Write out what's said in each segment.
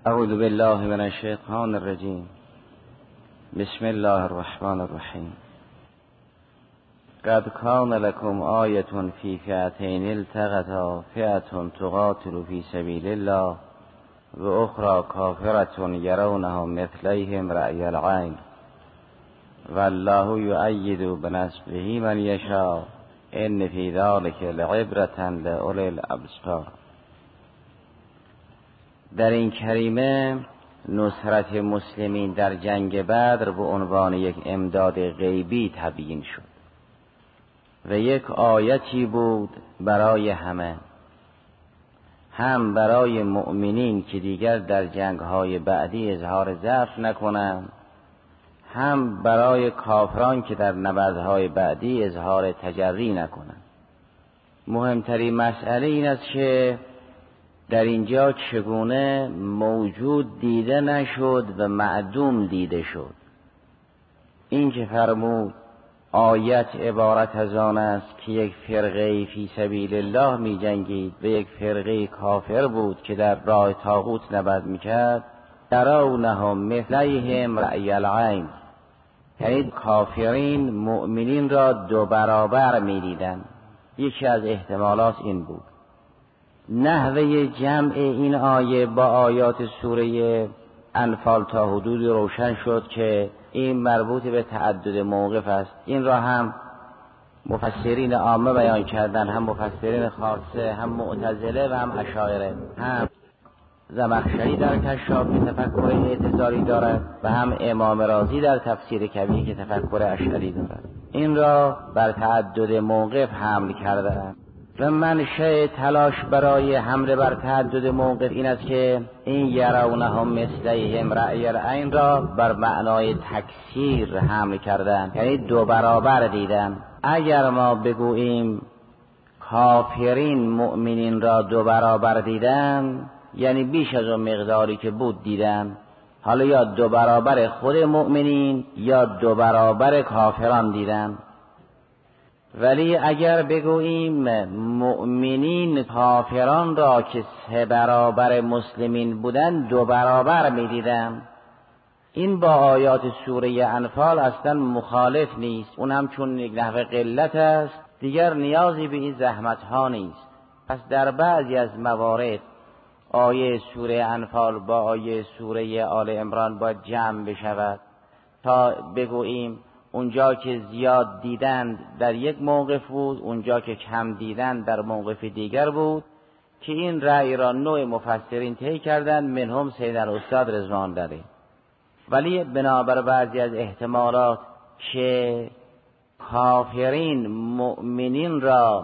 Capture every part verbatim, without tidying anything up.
اعوذ بالله من الشیطان الرجیم. بسم الله الرحمن الرحیم. قد کان لکم آیة فی فئتین التقطا فئة تقاتل فی سبیل الله و اخرى کافرة یرونهم مثلیهم رأی العین والله یؤید بنصره من یشاء ان فی ذلک لعبرة لأولی الابصار. در این کریمه نصرت مسلمین در جنگ بدر به عنوان یک امداد غیبی تبیین شد و یک آیتی بود برای همه، هم برای مؤمنین که دیگر در جنگ‌های بعدی اظهار ضعف نکنند، هم برای کافران که در نبردهای بعدی اظهار تجری نکنند. مهمترین مسئله این است که در اینجا چگونه موجود دیده نشد و معدوم دیده شد. این که فرمود آیت عبارت از آن است که یک فرقه فی سبیل الله می جنگید و یک فرقه کافر بود که در راه طاغوت نبرد می کرد. یرونهم مثلیهم رأی العین، یعنی کافرین مؤمنین را دو برابر می دیدن. یکی از احتمالات این بود. نحوه جمع این آیه با آیات سوره انفال تا حدود روشن شد که این مربوط به تعدد موقف است. این را هم مفسرین عامه بیان کردن، هم مفسرین خاصه، هم معتزله و هم اشاعره، هم زمخشری در کشاف که تفکر اعتزالی دارد و هم امام رازی در تفسیر کبیر که تفکر اشعری دارد. این را بر تعدد موقف حمل کردند و منشأ تلاش برای حمله بر تعدد موقف این است که این یرونهم مثلیهم رأی العین را بر معنای تکثیر حمل کردند، یعنی دو برابر دیدن. اگر ما بگوییم کافرین مؤمنین را دو برابر دیدن، یعنی بیش از اون مقداری که بود دیدن، حالا یا دو برابر خود مؤمنین یا دو برابر کافران دیدن. ولی اگر بگوییم مؤمنین کافران را که سه برابر مسلمین بودن دو برابر می دیدن، این با آیات سوره انفال اصلا مخالف نیست. اون هم چون یک نحو قلت است دیگر نیازی به این زحمت ها نیست. پس در بعضی از موارد آیه سوره انفال با آیه سوره آل عمران باید جمع بشود تا بگوییم اونجا که زیاد دیدند در یک موقف بود، اونجا که کم دیدند در موقف دیگر بود، که این رأی را نوع مفسرین طی کردند، منهم سید الاستاد رضوان داره. ولی بنابر بعضی از احتمالات که کافرین مؤمنین را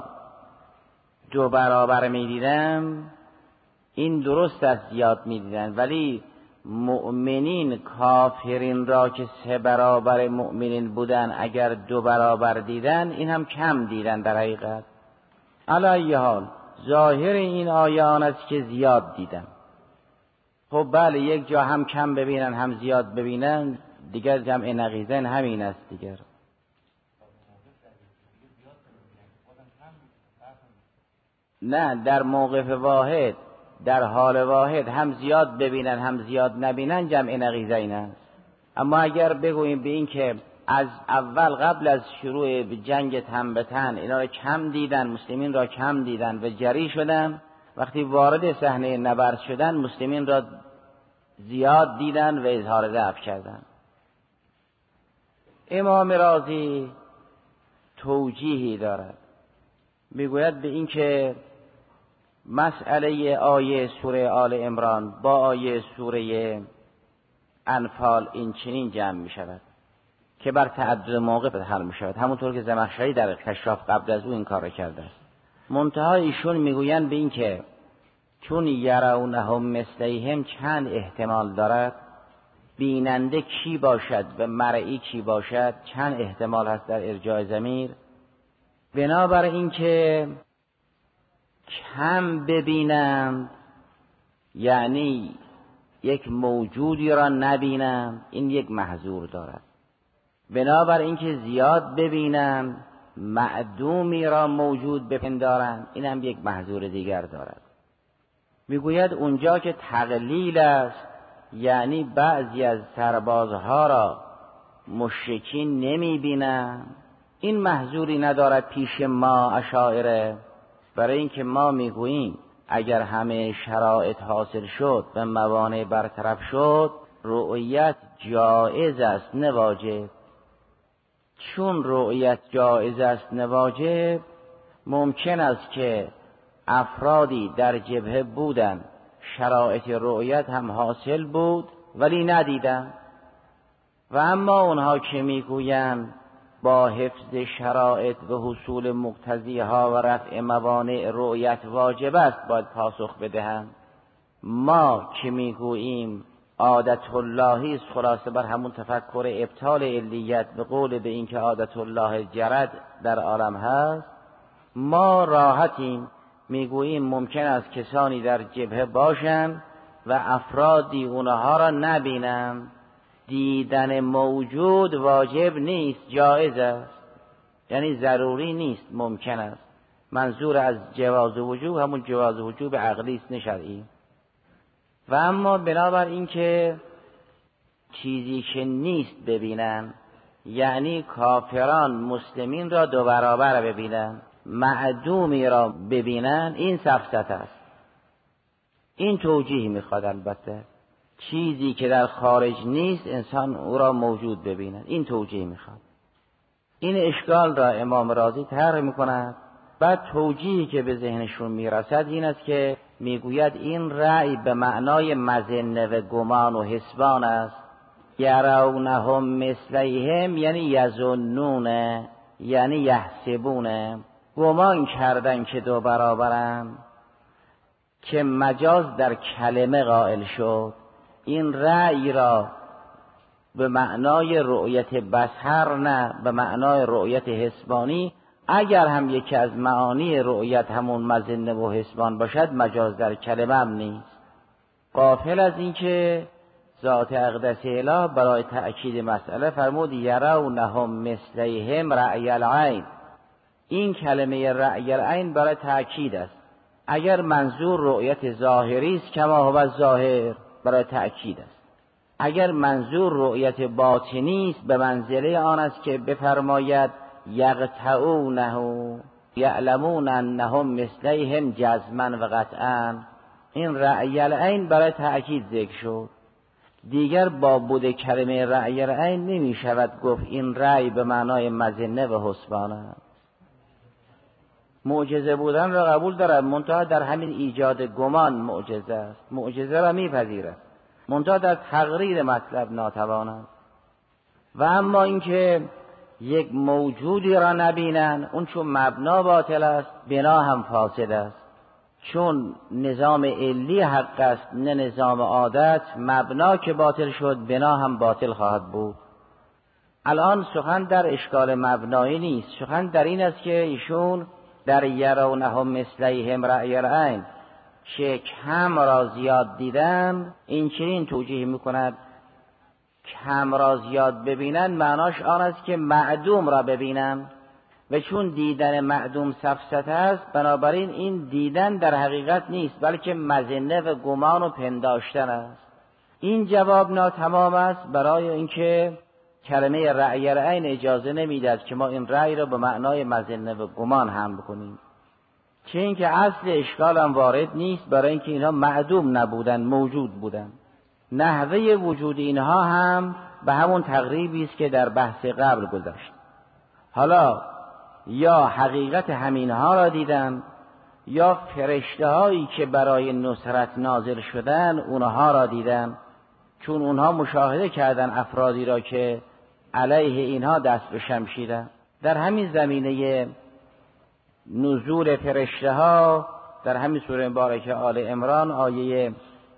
دو برابر می دیدن، این درست است زیاد می دیدن، ولی مؤمنین کافرین را که سه برابر مؤمنین بودن اگر دو برابر دیدن، این هم کم دیدن در حقیقت. علی ای حال ظاهر این آیه آن است که زیاد دیدن. خب بله، یک جا هم کم ببینن هم زیاد ببینن، دیگر جمع نقیضین همین است دیگر. نه، در موقف واحد، در حال واحد هم زیاد ببینن هم زیاد نبینن جمع نقیضین است. اما اگر بگوییم به این که از اول قبل از شروع جنگ تن به تن اینا را کم دیدن، مسلمین را کم دیدن و جری شدن، وقتی وارد صحنه نبرد شدن مسلمین را زیاد دیدن و اظهار ضعف کردن. امام رازی توجیهی دارد، میگوید به این که مسئله آیه سوره آل عمران با آیه سوره انفال این چنین جمع می شود که بر تعدد موقف حل می شود، همونطور که زمخشری در کشاف قبل از او این کار را کرده است. منتها ایشون میگویند به این که چون یرونهم مثلیهم چند احتمال دارد، بیننده کی باشد و مرئی کی باشد، چند احتمال هست در ارجاع ضمیر. بنابر این که کم ببینم یعنی یک موجودی را نبینم، این یک محظور دارد. بنابر اینکه زیاد ببینم معدومی را موجود بپندارم، این هم یک محظور دیگر دارد. میگوید اونجا که تقلیل است یعنی بعضی از سربازها را مشرکین نمی بینن، این محذوری ندارد پیش ما اشاعره، برای اینکه ما میگوییم اگر همه شرایط حاصل شد و موانع برطرف شد رؤیت جایز است نه واجب. چون رؤیت جایز است نه واجب، ممکن است که افرادی در جبهه بودن شرایط رؤیت هم حاصل بود ولی ندیدن، و اما اونها که میگویند با حفظ شرایط و حصول مقتضیها و رفع موانع رؤیت واجب است باید پاسخ بدهند. ما که میگوییم عادت اللهی است، خلاصه بر همون تفکر ابطال علیت به قول به این که عادت الله جرد در عالم هست، ما راحتیم میگوییم ممکن است کسانی در جبهه باشند و افرادی اونها را نبینند. دیدن موجود واجب نیست، جایز است، یعنی ضروری نیست، ممکن است. منظور از جواز وجوب همون جواز وجوب عقلی است نه شرعی. و اما بنابر این که چیزی که نیست ببینن، یعنی کافران مسلمین را دو برابر ببینن، معدومی را ببینن، این سفسطه است. این توجیه میخواد. البته چیزی که در خارج نیست انسان او را موجود ببیند، این توجیه میخواد. این اشکال را امام رازی طرح میکند. بعد توجیهی که به ذهنشون میرسد این است که میگوید این رأی به معنای مظنه و گمان و حسبان است. یرونهم مثلیهم یعنی یظنون، یعنی یحسبون، گمان کردن که دو برابرن، که مجاز در کلمه قائل شد. این رأی را به معنای رؤیت بصر نه، به معنای رؤیت حسبانی، اگر هم یکی از معانی رؤیت همون مظنه و حسبان باشد مجاز در کلمه هم نیست. غافل از این که ذات اقدس اله برای تأکید مسئله فرمود یرونهم مثلیهم رأی العین. این کلمه رأی العین برای تأکید است. اگر منظور رؤیت ظاهری است کما هو ظاهر برای تأکید است. اگر منظور رؤیت باطنی است به منزله آن است که بفرماید یقطعونه یعلمون انهم مثلیهم جزما و قطعا، این رأی العین برای تأکید ذکر شد. دیگر با بود کلمه رأی العین نمی شود گفت این رأی به معنای مظنه و حسبان است. معجزه بودن را قبول دارد، منتها در همین ایجاد گمان معجزه است، معجزه را میپذیرد، منتها در تقریر مطلب ناتوان است. و اما اینکه یک موجودی را نبینن، اون چون مبنا باطل است بنا هم فاسد است. چون نظام علی حق است نه نظام عادت، مبنا که باطل شد بنا هم باطل خواهد بود. الان سخن در اشکال مبنایی نیست، سخن در این است که ایشون در یرونهم مثلیهم رأی العین که کم را زیاد دیدن، این چنین توجیه میکند کم را زیاد ببینن معناش آن است که معدوم را ببینن، و چون دیدن معدوم سفسطه است بنابراین این دیدن در حقیقت نیست بلکه مظنه و گمان و پنداشتن است. این جواب ناتمام است برای اینکه کلمه رأی العین اجازه نمیدهد که ما این رأی را به معنای مظنه و گمان هم بکنیم، چه اینکه اصل اشکال هم وارد نیست، برای اینکه اینها معدوم نبودن، موجود بودن. نحوه وجود اینها هم به همون تقریبی است که در بحث قبل گذشت. حالا یا حقیقت همینها را دیدن یا فرشته هایی که برای نصرت نازل شدن اونها را دیدن، چون اونها مشاهده کردن افرادی را که علیه اینها دست به شمشیرن. در همین زمینه نزول فرشته ها در همین سوره مبارکه آل عمران آیه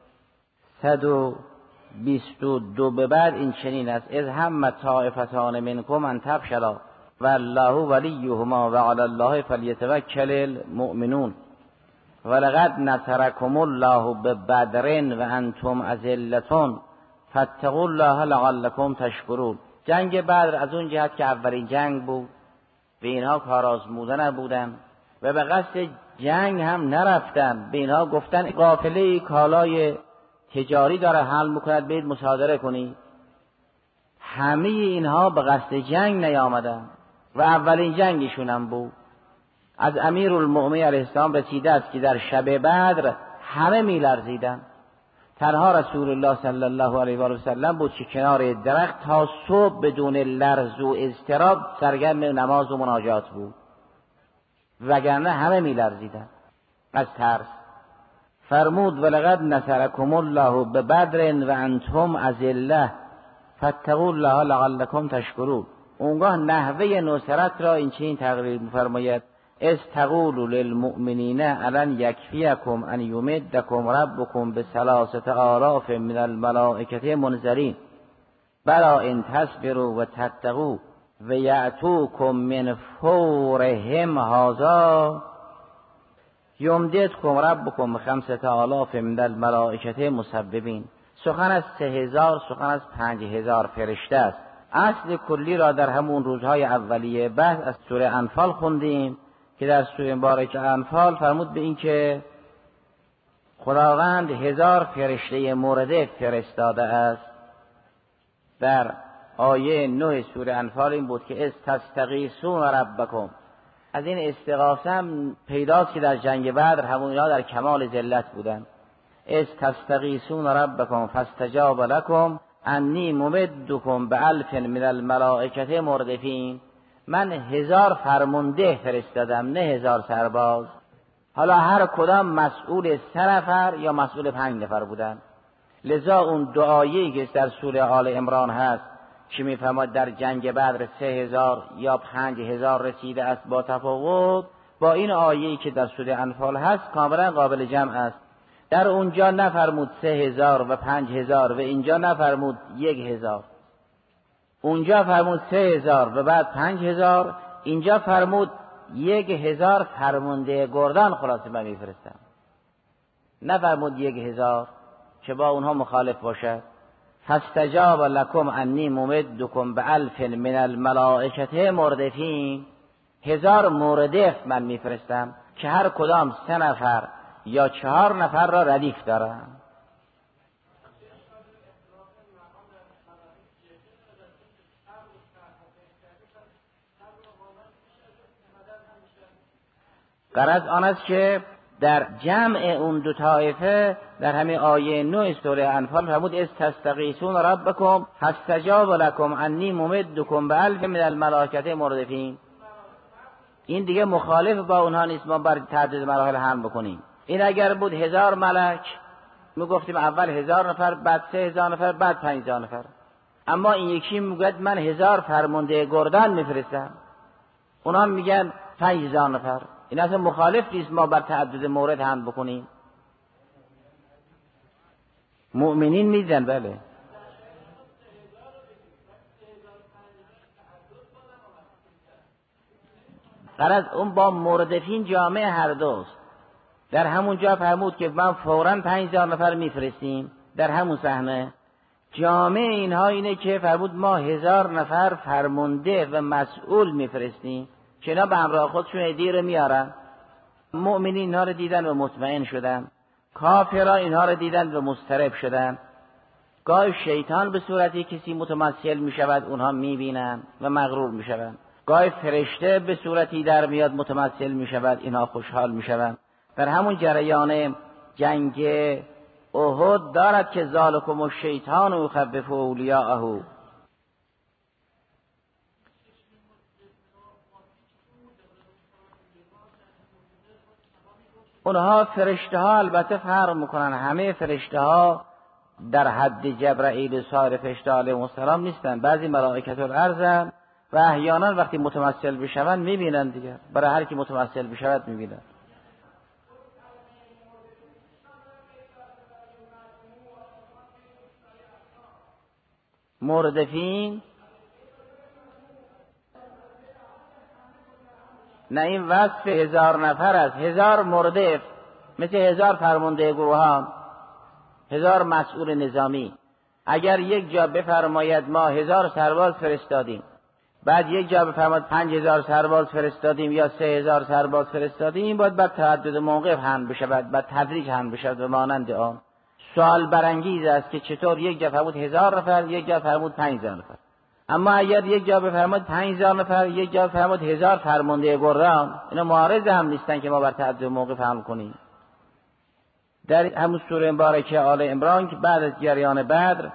صد و بیست و دو به بعد این چنین است: اذ هم طائفتان منکم ان تفشلا والله ولیهما وعلی الله فلیتوکل المؤمنون ولقد نصرکم الله ببدر وانتم اذلة فاتقوا الله لعلکم تشکرون. جنگ بدر از اون جهت که اولین جنگ بود و اینها کارآزموده نبودن و به قصد جنگ هم نرفتن، به اینها گفتن قافله کالای تجاری داره حمل میکند برید مصادره کنید. همه اینها به قصد جنگ نیامدن و اولین جنگشون هم بود. از امیرالمؤمنین علیه السلام رسیده است که در شب بدر همه میلرزیدن، تنها رسول الله صلی الله علیه و آله و سلم بود که کنار درخت تا صبح بدون لرز و اضطراب سرگرم نماز و مناجات بود، وگرنه همه میلرزیدن از ترس. فرمود ولقد نصرکم الله ببدر و انتم اذله فاتقوا الله لعلکم تشکرون. اونگاه نحوه نصرت را این چنین تقریر می‌فرماید: استقولوا للمؤمنین الان یکفیکم ان یمدکم ربکم بثلاثه آلاف من الملائکه منذرین بلا ان تصبروا و تتقوا و یأتوکم من فورهم هذا یمددکم ربکم خمسة آلاف من الملائکه مسببین. سخن از سه هزار، سخن از پنج هزار فرشته است. اصل کلی را در همون روزهای اولیه بحث از سوره انفال خوندیم که در سوره مبارکه انفال فرمود به این که خداوند هزار فرشته مورد فرستاده است. در آیه نه سوره انفال این بود که استستغیثون ربکم. از این استغاثه هم پیداست که در جنگ بدر همونها در کمال ذلت بودن. استستغیثون ربکم فاستجاب لکم انی ممدکم بالف من الملائکه مردفین. من هزار فرمانده فرستادم، نه هزار سرباز. حالا هر کدام مسئول سه نفر یا مسئول پنج نفر بودن. لذا اون دعایی که در سوره آل عمران هست که میفرماید در جنگ بدر سه هزار یا پنج هزار رسیده است با تفاوت، با این آیه‌ای که در سوره انفال هست کاملا قابل جمع است. در اونجا نفرمود سه هزار و پنج هزار و اینجا نفرمود یک هزار. اونجا فرمود سه هزار و بعد پنج هزار، اینجا فرمود یک هزار فرمانده گردان خلاصه من میفرستم. نفرمود یک هزار که با اونها مخالف باشد. فاستجاب لکم انی ممدکم بالف من الملائکه مردفین. هزار مردف من میفرستم که هر کدام سه نفر یا چهار نفر را ردیف دارن. غرض آن است که در جمع اون دو طایفه در همین آیه نه سوره انفال فرمود استستغیثون ربکم فاستجاب لکم انی ممدکم بالف من الملائکه مردفین. این دیگه مخالف با اونها نیست ما بر تعداد مراحل حمل بکنیم. این اگر بود هزار ملک میگفتیم اول هزار نفر بعد سه هزار نفر بعد پنج هزار نفر. اما این یکی میگوید من هزار فرمانده گردان میفرستم، اونها میگن پنج هزار نفر. این اصلا مخالف نیست ما بر تعدد مورد حمل بکنیم. مؤمنین میدن بله. غرض اون با مردفین جامعه هر دوست. در همون جا فرمود که من فوراً پنج هزار نفر میفرستیم. در همون صحنه جامعه اینها اینه که فرمود ما هزار نفر فرمانده و مسئول میفرستیم که اینا به همراه خودشون هدیه رو میارن. مؤمنین اینها رو دیدن و مطمئن شدن، کافرها اینها رو دیدن و مضطرب شدن. گاهی شیطان به صورتی کسی متمثل میشود اونها میبینن و مغرور میشوند. گاهی فرشته به صورتی در میاد متمثل میشود اینها خوشحال میشوند. در همون جریان جنگ احد دارد که ذالکم الشیطان یخوف اولیاءه. اونها فرشته ها البته فرق میکنن. همه فرشته ها در حد جبرائیل و سایر فرشته علیهم السلام نیستن. بعضی ملائکه الارض و احیانا وقتی متمثل بشوند میبینن دیگه. برای هر کی متمثل بشود میبینن. مردفین نه این وصف هزار نفر است. هزار مردف مثل هزار فرمانده گروه ها، هزار مسئول نظامی. اگر یک جا بفرماید ما هزار سرباز فرستادیم، بعد یک جا بفرماید پنج هزار سرباز فرستادیم یا سه هزار سرباز فرستادیم، این باید بعد تعدد موقف حمل بشود، بعد تدریج حمل بشود و مانند آن. سوال برانگیز است که چطور یک جا فرمود هزار نفر، یک جا فرمود پنج هزار نفر. اما اگر یک جا بفرمود پنج هزار نفر، یک جا فرمود هزار فرمانده گردان، اینا معارض هم نیستن که ما بر تعدد موقف حمل کنیم. در همون سوره مبارکه آل عمران که بعد از جریان بدر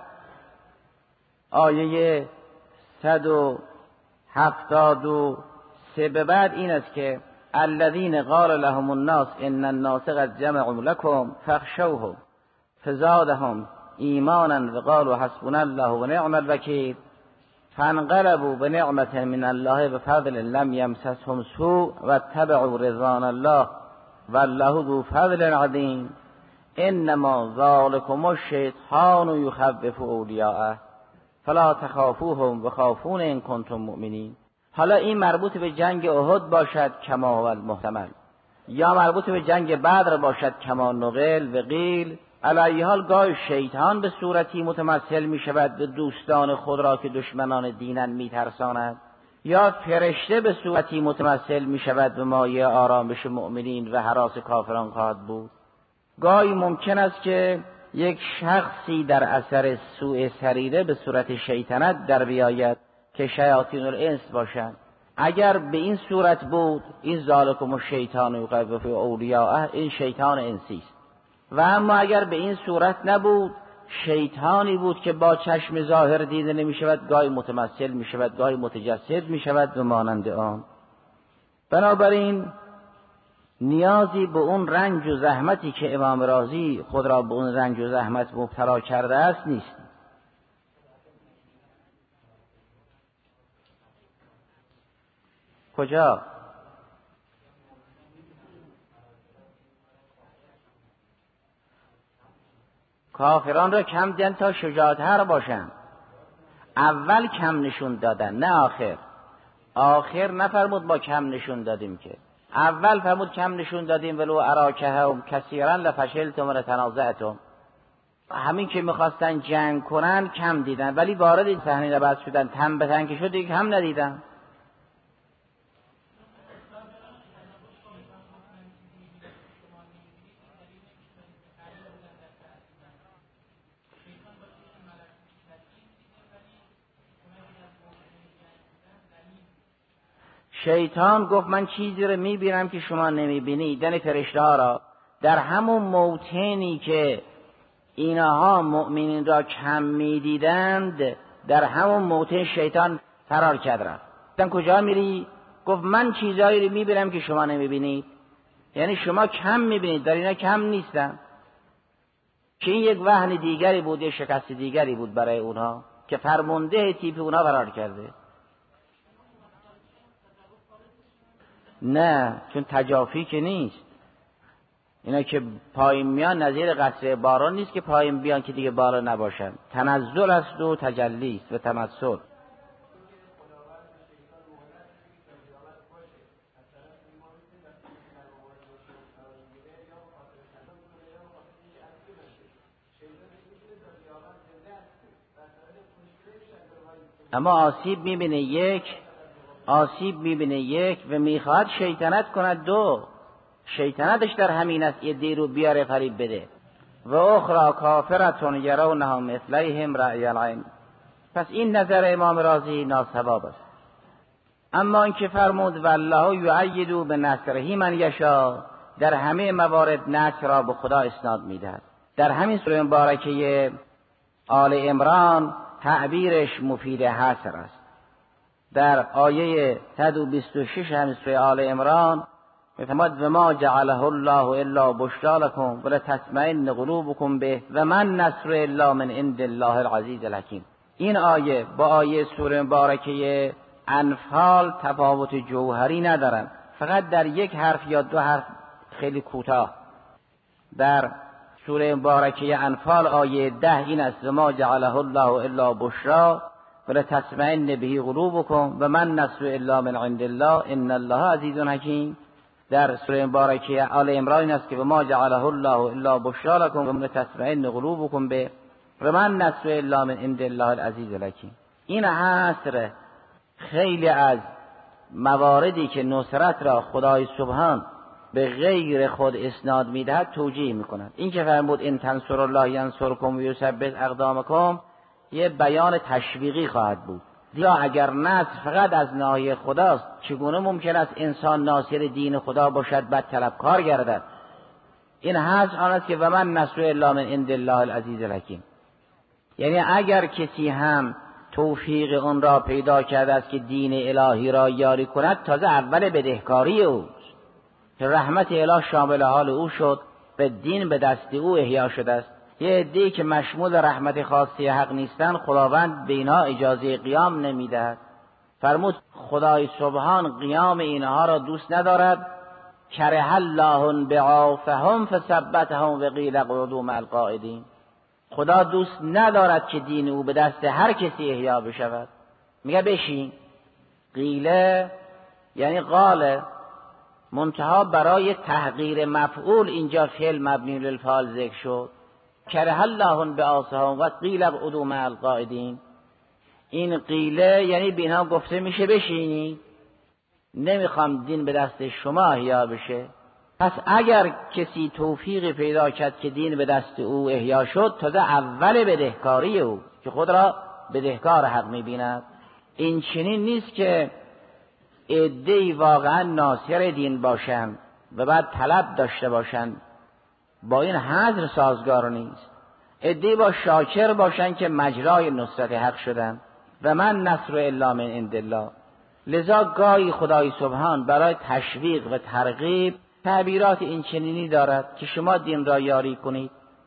آیه صد و هفتاد و سه به بعد این است که الذین قال لهم الناس ان الناس قد جمعوا لكم فاخشوهم فزادهم ایمانا وقالوا حسبنا الله ونعم الوکیل فانقلبوا بنعمة من الله بفضل لم يمسسهم سوء واتبعوا رضوان الله والله ذو فضل عظیم انما ذلكم الشیطان یخوف اولیاءه فلا تخافوهم وخافون ان کنتم مؤمنین. حالا این مربوط به جنگ احد باشد کما هو المحتمل، یا مربوط به جنگ بدر باشد کما نقل و قیل. علی حال گاه شیطان به صورتی متمثل می شود به دوستان خود را که دشمنان دینن می ترساند، یا فرشته به صورتی متمثل می شود به مایه آرامش مؤمنین و هراس کافران خواهد بود. گاهی ممکن است که یک شخصی در اثر سوء سریره به صورت شیطنت در بیاید که شیاطین الانس باشند. اگر به این صورت بود این ذالکم الشیطان یخوف اولیاءه، این شیطان انسی است. و اما اگر به این صورت نبود، شیطانی بود که با چشم ظاهر دیده نمی شود، گاهی متمثل می شود، گاهی متجسد می شود و مانند آن. بنابراین نیازی به اون رنج و زحمتی که امام رازی خود را به اون رنج و زحمت مبتلا کرده است نیست. کجا؟ کافران را کم دیدن تا شجاعتر باشن. اول کم نشون دادن نه آخر. آخر نفرمود با کم نشون دادیم، که اول فرمود کم نشون دادیم ولو اراکهم کثیرا لفشلتم و لتنازعتم. همین که میخواستن جنگ کنن کم دیدن، ولی وارد این صحنه نبرد شدن تن به تن که شد دیگه کم ندیدن. شیطان گفت من چیزی رو میبینم که شما نمیبینید، یعنی فرشته ها را در همون موطنی که اینها مؤمنین را کم میدیدند در همون موطن شیطان فرار کرد رفت. گفتن کجا میری؟ گفت من چیزایی رو میبینم که شما نمیبینید، یعنی شما کم میبینید در اینا کم نیستن. که این یک وهن دیگری بود، یک شکست دیگری بود برای اونها که فرمانده تیپ اونها فرار کرده. نه، چون تجافی که نیست. اینا که پایین میان نظیر قطره باران نیست که پایین بیان که دیگه باران نباشن. تنزل است و تجلی است و تمثل. اما آسیب میبینه یک، آسیب میبینه یک و میخواد شیطنت کند دو. شیطنتش در همین است یه دی رو بیاره فریب بده. و اخرى کافرتون یرونها مثلیهم رأی العین. پس این نظر امام رازی ناصواب است. اما این که فرمود والله یؤید بنصره من یشاء، در همه موارد نصر را به خدا اسناد میدهد. در همین سوره مبارکه آل عمران تعبیرش مفید حصر است. در آیه صد و بیست و شش همین سوره آل عمران میفرماید و ما جعله الله الا بشرا لكم ولتطمئن قلوبكم به و من نصر الا من عند الله العزیز الحکیم. این آیه با آیه سوره مبارکه انفال تفاوت جوهری ندارن، فقط در یک حرف یا دو حرف خیلی کوتاه. در سوره مبارکه انفال آیه ده این است و ما جعله الله الا بشرا ولتطمئن به قلوبكم و من نصر الا من عند الله ان الله عزیز حکیم. در سوره مبارکه آل عمران است که و ما جعله الله الا بشرا لكم و لتطمئن قلوبكم به و من نصر الا من عند الله العزیز الحکیم. این حصر خیلی از مواردی که نصرت را خدای سبحان به غیر خود اسناد میدهد توجیه میکند. این که فرمود ان تنصر الله ینصرکم و یثبت اقدامکم یه بیان تشویقی خواهد بود. یا اگر نصر فقط از ناحیه خداست، چگونه ممکن است انسان ناصر دین خدا باشد بعد طلبکار گردد؟ این حاصل آن است که و من نصر الا من عند الله العزیز الحکیم. یعنی اگر کسی هم توفیق اون را پیدا کرده است که دین الهی را یاری کند، تازه اول بدهکاری اوست که رحمت الهی شامل حال او شد، به دین به دست او احیا شده است. یه عده‌ای که مشمول رحمت خاصی حق نیستن، خداوند به اینها اجازه قیام نمیدهد. فرمود خدای سبحان قیام اینها را دوست ندارد. کره الله بعافهم فثبتهم و قیل اقعدوا مع القاعدین. خدا دوست ندارد که دین او به دست هر کسی احیا بشود، میگه بشین. قیله یعنی قاله، منتها برای تحقیر مفعول اینجا فعل مبنی للفاعل ذکر شد. کره الله بعافهم و قیل اقعدوا مع القاعدین. این قیله یعنی به اینها گفته میشه بشینی، نمیخوام دین به دست شما احیا بشه. پس اگر کسی توفیقی پیدا کرد که دین به دست او احیا شد، تازه اول بدهکاری او که خود را بدهکار حق میبیند. این چنین نیست که عده‌ای واقعا ناصر دین باشند و بعد طلب داشته باشند، با این حذر سازگار نیست. عده‌ای با شاکر باشند که مجرای نصرت حق شدند و من نصر الا من عند الله. لذا گاهی خدای سبحان برای تشویق و ترغیب تعبیرات این چنینی دارد که شما دین را یاری کنید.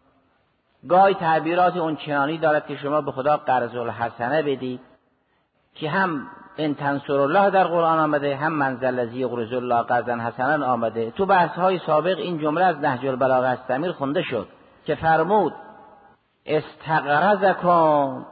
گاهی تعبیرات اون چنانی دارد که شما به خدا قرض الحسنه بدید، که هم ان تنصر الله در قرآن آمده، هم من ذا الذی یقرض الله قرضا حسنا آمده. تو بحث های سابق این جمله از نهج البلاغه استمیر خونده شد که فرمود استقرضکم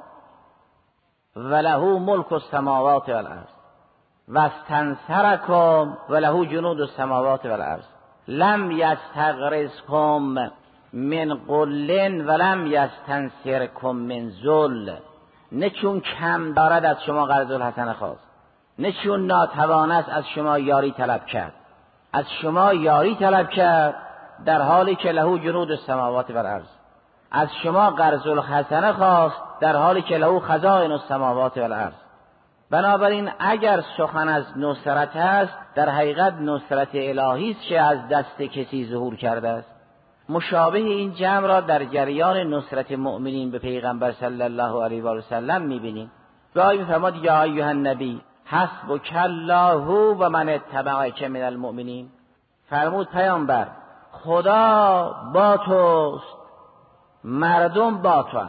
وله ملک السماوات والارض و استنصرکم وله جنود السماوات والارض لم یستقرضکم من قل ولم یستنصرکم من ذل. نه چون کم دارد از شما قرض الحسنه خواست، نه چون ناتوان است از شما یاری طلب کرد. از شما یاری طلب کرد در حالی که له جنود السماوات والارض. از شما قرض الحسنه خواست در حالی که له خزائن السماوات والارض. بنابراین اگر سخن از نصرت است، در حقیقت نصرت الهی است که از دست کسی ظهور کرده است. مشابه این جمع را در جریان نصرت مؤمنین به پیغمبر صلی الله علیه و سلم می‌بینیم. گاهی می‌فرماد یا ایها النبی حسبک الله و من اتبعک من المؤمنین. فرمود پیامبر خدا با توست، مردم با تو.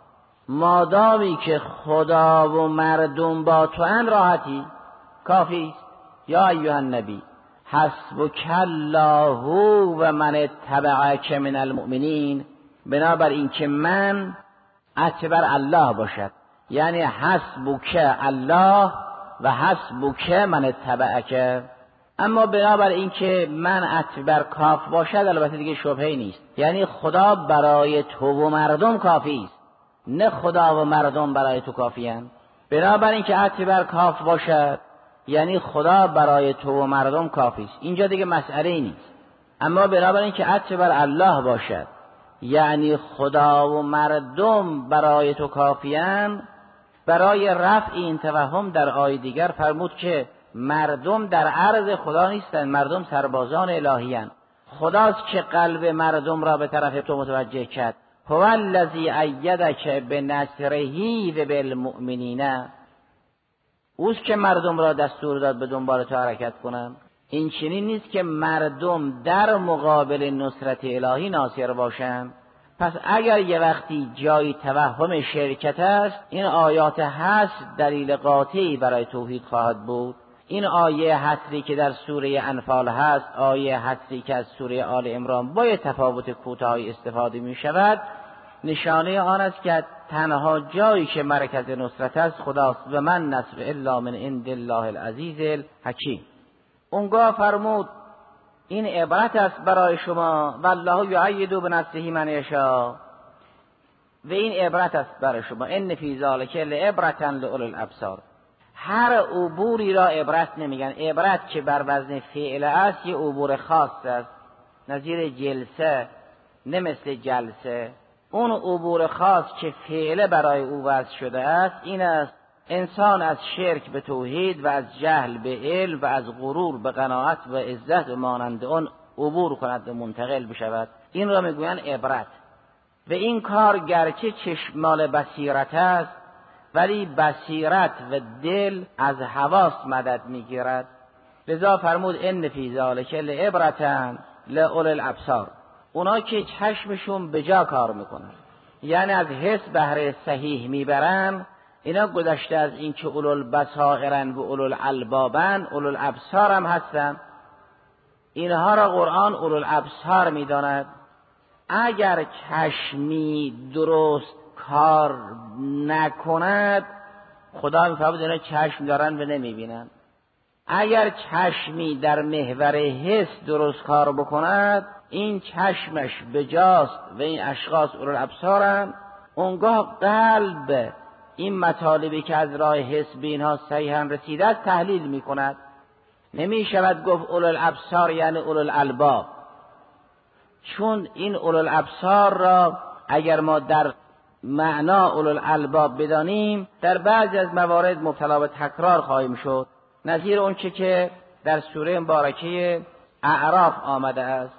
مادامی که خدا و مردم با تو ان راحتی کافی است. یا ایها النبی حسبک الله و من اتبعک من المؤمنین. بنابر این که من اتبر الله باشد، یعنی حسبک الله و حسبک من اتبعک. اما بنابر این که من اتبر کاف باشد، البته دیگه شبهه نیست، یعنی خدا برای تو و مردم کافی است، نه خدا و مردم برای تو کافی اند. بنابر این که اتبر کاف باشد یعنی خدا برای تو و مردم کافی است، اینجا دیگه مسئله نیست. اما بنابر این که اتبر الله باشد یعنی خدا و مردم برای تو کافی اند، برای رفع این توهم در آیه دیگر فرمود که مردم در عرض خدا نیستند، مردم سربازان الهی اند. خداست که قلب مردم را به طرف تو متوجه کرد. هو الذی ایدک بنصره و بالمؤمنین. اوست که مردم را دستور داد به دنبال تو حرکت کنند. این چنین نیست که مردم در مقابل نصرت الهی ناصر باشند. پس اگر یه وقتی جایی توهم شرکت است، این آیات هست دلیل قاطعی برای توحید خواهد بود. این آیه حصری که در سوره انفال هست، آیه حصری که از سوره آل عمران با تفاوت کوتاهی استفاده می شود، نشانه آن است که تنها جایی که مرکز نصرت است خداست و من نصر الا من عند الله العزیز الحکیم. اونگاه فرمود این عبرت است برای شما والله یؤید بنصره من یشاء، و این عبرت است برای شما ان فی ذلک لعبرة لأولی الابصار. هر عبوری را عبرت نمیگن. عبرت که بر وزن فعل است یه عبور خاص است، نظیر جلسه، نه مثل جلسه. اون عبور خاص که فعل برای او وضع شده است این است: انسان از شرک به توحید و از جهل به علم و از غرور به قناعت و عزت و مانند آن عبور کند و منتقل بشود. این را میگویند عبرت. و این کار گرچه چشمال بصیرت است ولی بصیرت و دل از حواس مدد میگیرد. لذا فرمود ان فی ذلک لعبرة لأولی الابصار. اونا که چشمشون به جا کار میکنن، یعنی از حس بهره صحیح میبرن، اینا گذشته از این که اولوالبصائرن و اولوالالبابن، اولوالابصار هم هستن. اینها را قرآن اولوالابصار میداند. اگر چشمی درست کار نکند، خدا میفرماید اینا چشم دارن و نمیبینن. اگر چشمی در محور حس درست کار بکند، این چشمش بجاست و این اشخاص اولوالابصارن، اونگاه قلب این مطالبی که از راه حس به اینها صحیحاً رسیده است تحلیل میکند. نمیشود گفت اولوالابصار یعنی اولوالالباب، چون این اولوالابصار را اگر ما در معنا اولوالالباب بدانیم، در بعضی از موارد مبتلا به تکرار خواهیم شد. نظیر اون چه که در سوره مبارکه اعراف آمده است.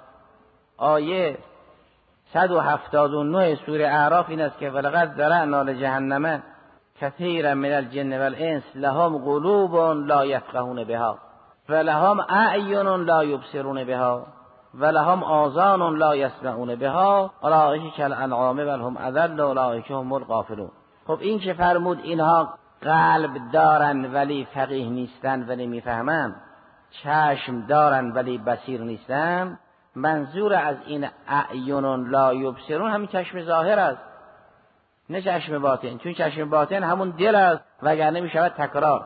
آیه صد و هفتاد و نه سوره اعراف این است که ولقد ذرأنا لجهنم کثیرا من الجن والانس لهم قلوب لا یفقهون بها ولهم اعین لا یبصرون بها ولهم آذان لا یسمعون بها اولئک کالانعام بل هم اضل اولئک هم الغافلون. خب این که فرمود اینها قلب دارن ولی فقیه نیستن و نمیفهمن، چشم دارن ولی بصیر نیستن، منظور از این اعین لا یبصرون همین چشم ظاهر است، نه چشم باطن، چون چشم باطن همون دل است وگرنه می شود تکرار.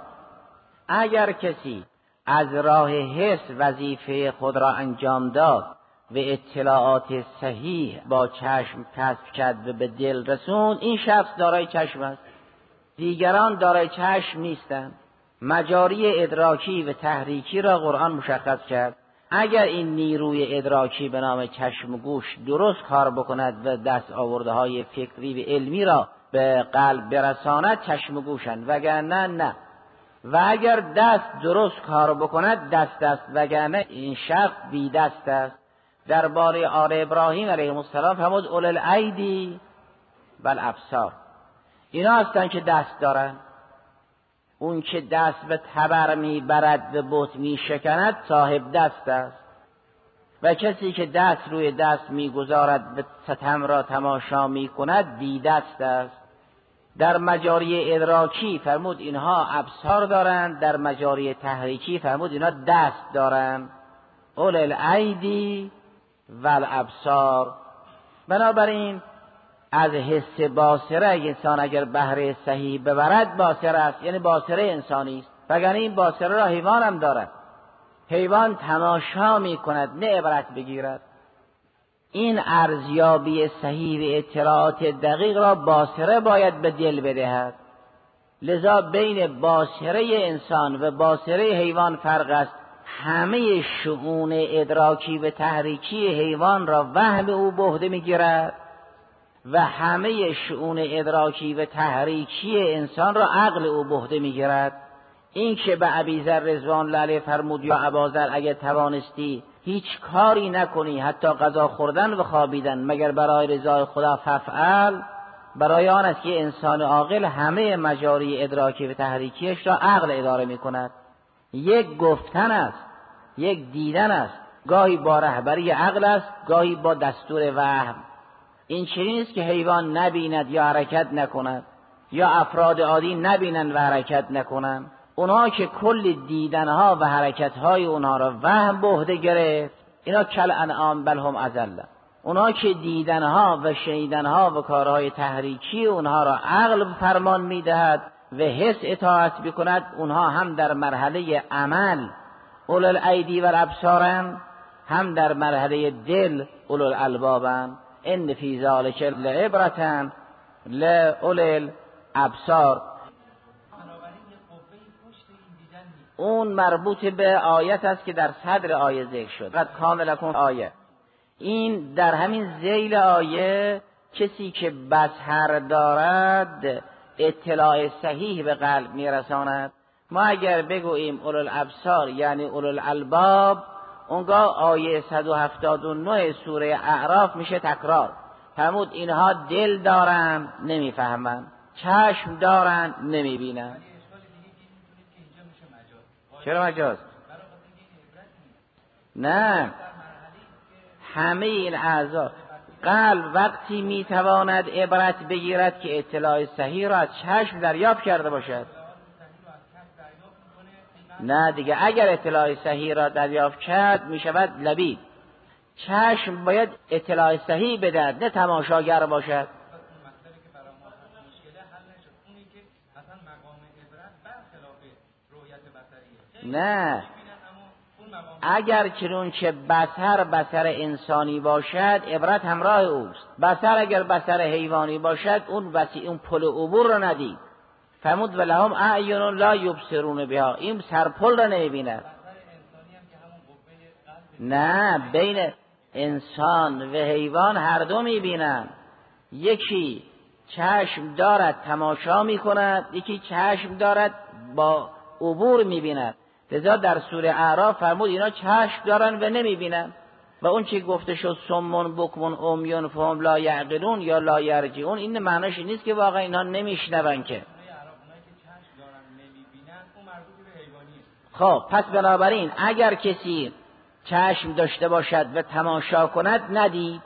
اگر کسی از راه حس وظیفه خود را انجام داد و اطلاعات صحیح با چشم کسب کرد و به دل رسوند، این شخص دارای چشم است. دیگران دارای چشم نیستند. مجاری ادراکی و تحریکی را قرآن مشخص کرد. اگر این نیروی ادراکی به نام چشم و گوش درست کار بکند و دست آورده های فکری و علمی را به قلب برساند، چشم و گوشند، وگرنه نه. و اگر دست درست کار بکند، دست است، وگرنه این شخص بی دست است. درباره آل ابراهیم علیه السلام فرمود اولوالایدی والابصار، اینا هستن که دست دارن. اون که دست به تبر میبرد و بت میشکند صاحب دست است، و کسی که دست روی دست میگذارد و ستم را تماشا میکند بی دست است. در مجاری ادراکی فرمود اینها ابصار دارند، در مجاری تحریکی فرمود اینها دست دارند. اولوالایدی والابصار. بنابراین از حس باصره انسان اگر بهره صحیح ببرد باصره است، یعنی باصره انسانی است، وگرنه این باصره را حیوان هم دارد. حیوان تماشا می کند نه عبرت بگیرد. این ارزیابی صحیح و اطلاعات دقیق را باصره باید به دل بدهد. لذا بین باصره انسان و باصره حیوان فرق است. همه شؤون ادراکی و تحریکی حیوان را وهم او به عهده میگیرد و همه شؤون ادراکی و تحریکی انسان را عقل او به عهده میگیرد. این که به ابیذر رضوان الله علیه فرمود یا اباذر اگر توانستی هیچ کاری نکنی حتی غذا خوردن و خوابیدن مگر برای رضای خدا فافعل، برای آن است که انسان عاقل همه مجاری ادراکی و تحریکیش را عقل اداره میکند. یک گفتن است، یک دیدن است، گاهی با رهبری عقل است، گاهی با دستور وهم. این چنین است که حیوان نبیند یا حرکت نکند، یا افراد عادی نبینند و حرکت نکنند. اونها که کل دیدنها و حرکتهای اونها را وهم به عهده گرفت، اینا کل انعام بل هم اضل. اونها که دیدنها و شنیدنها و کارهای تحریکی اونها را عقل فرمان میدهد و حس اطاعت بکند، اونها هم در مرحله عمل اولوالایدی والابصارن، هم در مرحله دل اولوالالبابن. ان فی ذلک لعبرة لأولی الابصار. اون مربوط به آیت است که در صدر آیه ذکر شد. قد کان لکم آیه، این در همین ذیل آیه کسی که بصر دارد اطلاع صحیح به قلب میرساند. ما اگر بگوییم اولو الابصار یعنی اولو الالباب، اونگاه آیه صد و هفتاد و نه سوره اعراف میشه تکرار. فرمود اینها دل دارن نمیفهمن، چشم دارن نمیبینن. چرا مجاز؟ نه، همه این اعضا. قلب وقتی میتواند عبرت بگیرد که اطلاع صحیح را از چشم دریافت کرده باشد. نه دیگه، اگر اطلاع صحیح را دریافت کرد میشود لبید. چشم باید اطلاع صحیح بدهد، نه تماشاگر باشد. نه، اگر چنون که بصر بصر انسانی باشد عبرت همراه اوست. بصر اگر بصر حیوانی باشد اون وسیع اون پل عبور را ندید. فرمود ولهم اعین لا یبصرون بها، این سرپل را نمیبیند. نه، بین انسان و حیوان هر دو میبینند. یکی چشم دارد تماشا میکند، یکی چشم دارد با عبور میبیند. لذا در سوره اعراف فرمود اینا چشم دارن و نمیبینن. و اون چی گفته شد سمون بکمون امیون فهم لا یعقلون یا لا یرجعون، این معنیش نیست که واقعا اینا نمیشنون که. خب پس بنابراین اگر کسی چشم داشته باشد و تماشا کند ندید،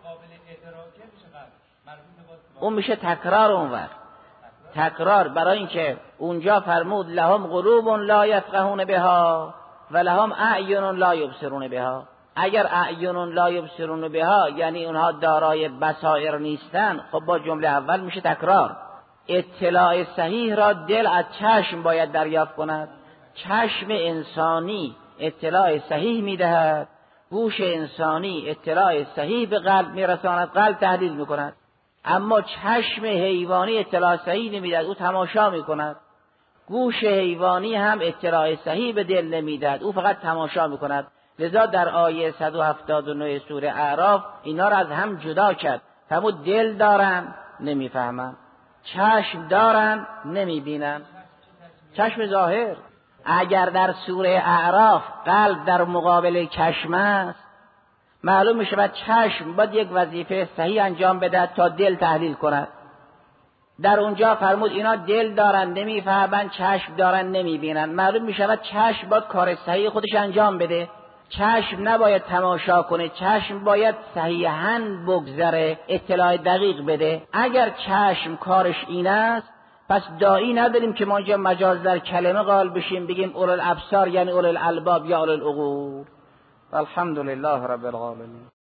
اون میشه تکرار. اون وقت تکرار برای اینکه اونجا فرمود لهم قلوب لا یفقهون بها و لهم اعین لا یبصرون بها. اگر اعین لا یبصرون بها یعنی اونها دارای بصائر نیستن، خب با جمله اول میشه تکرار. اطلاع صحیح را دل از چشم باید دریافت کند. چشم انسانی اطلاع صحیح میدهد، گوش انسانی اطلاع صحیح به قلب میرساند، قلب تحلیل میکند. اما چشم حیوانی اطلاع صحیح نمیدهد، او تماشا میکند. گوش حیوانی هم اطلاع صحیح به دل نمیدهد، او فقط تماشا میکند. لذا در آیه صد و هفتاد و نه سوره اعراف اینا را از هم جدا کرد. فرمود دل دارن نمیفهمن، چشم دارن نمیبینن. چشم ظاهر. اگر در سوره اعراف قلب در مقابل چشم است، معلوم میشه بعد چشم باید یک وظیفه صحیح انجام بده تا دل تحلیل کند. در اونجا فرمود اینا دل دارن نمیفهمن، چشم دارن نمیبینن. معلوم میشه بعد چشم باید کار صحیح خودش انجام بده. چشم نباید تماشا کنه، چشم باید صحیحاً بگذره، اطلاع دقیق بده. اگر چشم کارش این است، پس داعی نداریم که ما اینجا مجاز در کلمه قائل بشیم بگیم اولو الابصار یعنی اولو الالباب یا اولو العقول. الحمدلله رب العالمین.